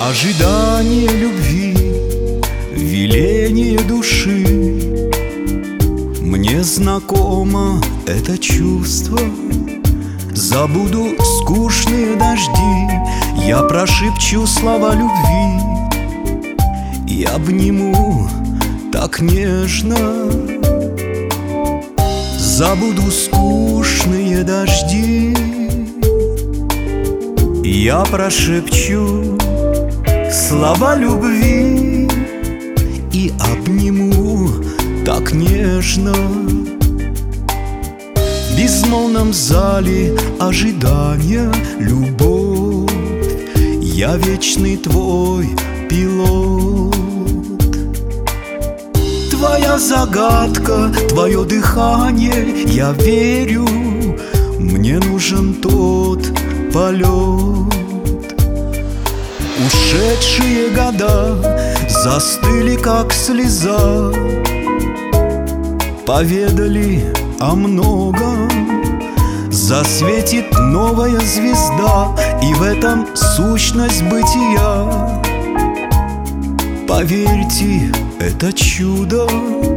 Ожидание любви, веление души. Мне знакомо это чувство. Забуду скучные дожди, я прошепчу слова любви и обниму так нежно. Забуду скучные дожди, я прошепчу слова любви и обниму так нежно. В безмолвном зале ожидания любовь, я вечный твой пилот. Твоя загадка, твое дыхание, я верю, мне нужен тот полет. Ушедшие года застыли, как слеза, поведали о многом. Засветит новая звезда, и в этом сущность бытия. Поверьте, это чудо.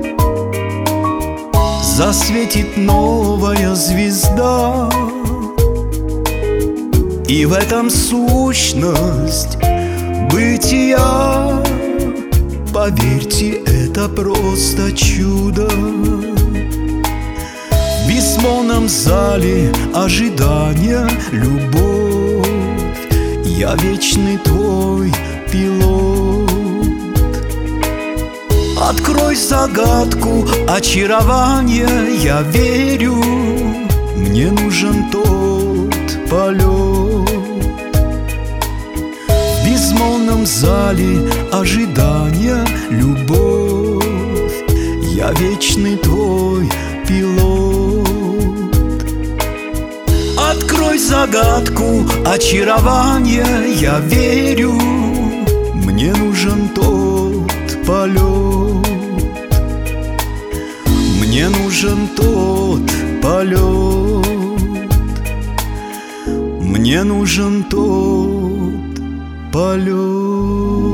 Засветит новая звезда, и в этом сущность бытия. Поверьте, это просто чудо. В безмолвном зале ожидания любовь, я вечный твой пилот. Открой загадку очарования, я верю, мне нужен тот полет. В безмолвном зале ожидания любовь, я вечный твой пилот. Открой загадку очарования, я верю, мне нужен тот полет. Мне нужен тот полет. Мне нужен тот полет.